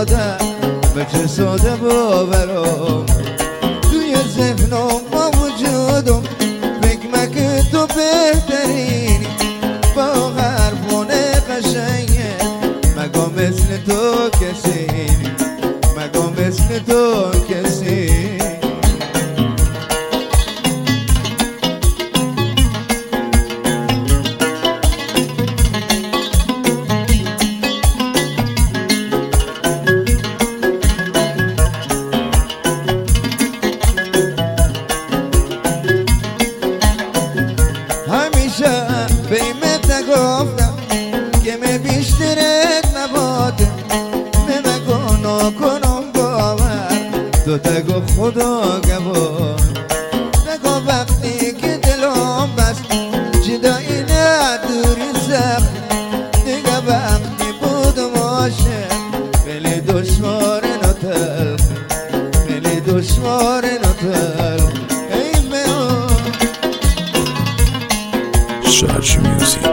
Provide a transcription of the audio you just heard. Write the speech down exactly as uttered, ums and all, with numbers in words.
ساده به چه ساده باورم توی ذهنم با وجودم فکر مکن تو بهترینی با حرفون قشنگه مگا مثل تو کسی مگا مثل تو کسی بیمت نگفتم که می بیشترت نباده می مگو نکنم باور تو تگو خدا گوار نگو وقتی که دلم بست جدایی نداری سخت دیگه وقتی بودم عاشق خیلی دشوار نتل خیلی دشوار نتل Such music.